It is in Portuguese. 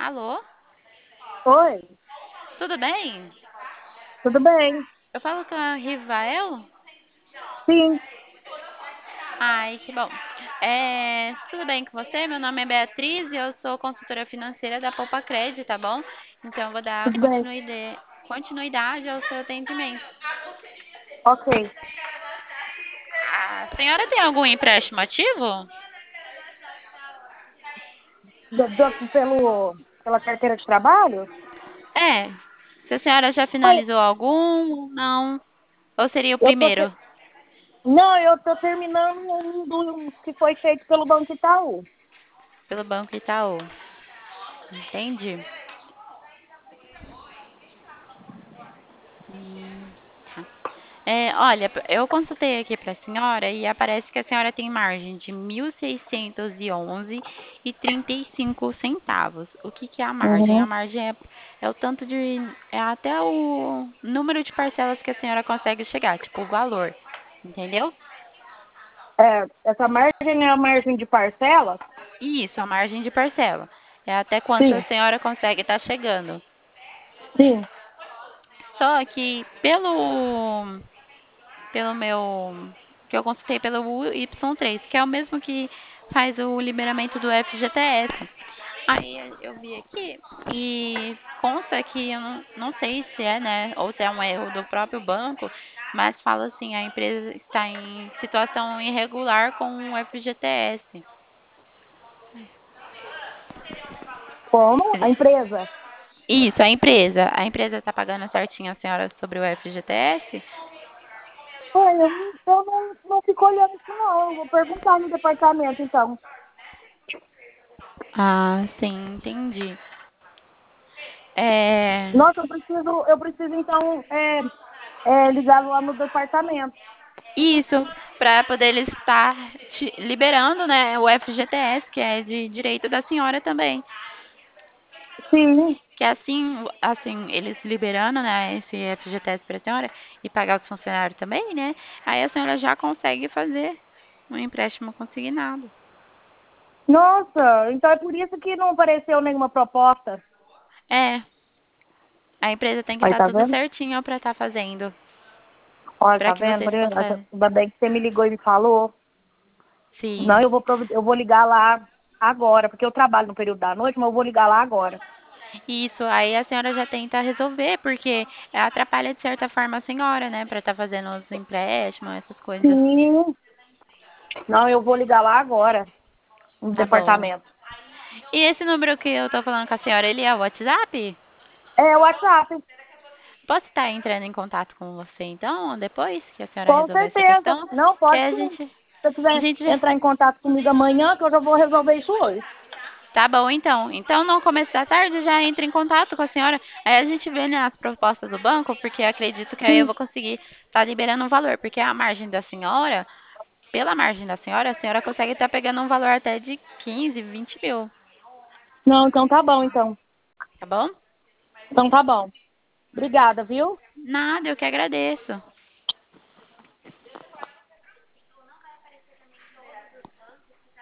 Alô? Oi, Tudo bem? tudo bem? Eu falo com a Rivael? Sim, Ai, que bom. Tudo bem com você? Meu nome é Beatriz e eu sou consultora financeira da Poupa Cred, tá bom? Então eu vou dar tudo bem. continuidade ao seu atendimento. Ok. A senhora tem algum empréstimo ativo? Pela carteira de trabalho? É. Se a senhora já Oi, finalizou algum, não? Ou seria o eu tô primeiro? Não, eu tô terminando um dos que foi feito pelo Banco Itaú. Pelo Banco Itaú. Entendi. Olha, eu consultei aqui para a senhora e aparece que a senhora tem margem de 1.611,35 centavos. O que que é a margem? A Uhum. margem é o tanto de, é até o número de parcelas que a senhora consegue chegar, tipo o valor, entendeu? Essa margem é a margem de parcela? Isso, a margem de parcela. É até quanto a Sim, senhora consegue estar chegando. sim. Só que pelo meu, que eu consultei pelo Y3, que é o mesmo que faz o liberamento do FGTS. Aí eu vi aqui e consta que eu não sei se é, né, ou se é um erro do próprio banco, mas fala assim, a empresa está em situação irregular com o FGTS. Como? A empresa? Isso, a empresa está pagando certinho a senhora sobre o FGTS? Oi, eu não fico olhando isso não. Eu vou perguntar no departamento, então. Ah, sim, entendi. É, Nossa, eu preciso então, ligar lá no departamento. Isso, para poder eles estar liberando, né, o FGTS, que é de direito da senhora também. Sim. Que assim, eles liberando, né, esse FGTS para a senhora e pagar os funcionários também, né? Aí a senhora já consegue fazer um empréstimo consignado. Nossa, então é por isso que não apareceu nenhuma proposta. É, a empresa tem que Aí, estar tá tudo vendo? certinho para estar fazendo, Olha, para tá que vendo? vocês Maria? possam. Ainda bem que você me ligou e me falou. Não, Sim. eu vou ligar lá agora, porque eu trabalho no período da noite, mas eu vou ligar lá agora. Isso, aí a senhora já tenta resolver, porque atrapalha de certa forma a senhora, né, para estar fazendo os empréstimos, essas coisas. Sim. Não, eu vou ligar lá agora, no Tá bom. departamento. E esse número que eu tô falando com a senhora, ele é o WhatsApp? É o WhatsApp. Posso estar entrando em contato com você então, depois que a senhora Com resolver essa certeza. questão? Não, Que pode a sim. Se gente, você a quiser gente, entrar em contato comigo amanhã, que eu já vou resolver isso hoje. tá bom então. Então, no começo da tarde, já entre em contato com a senhora. Aí a gente vê, né, as propostas do banco, porque eu acredito que aí eu Sim. vou conseguir estar liberando um valor, porque a margem da senhora, pela margem da senhora, a senhora consegue estar pegando um valor até de 15, 20 mil, Não, então tá bom, então. tá bom? Então tá bom. Obrigada, viu? Nada, eu que agradeço.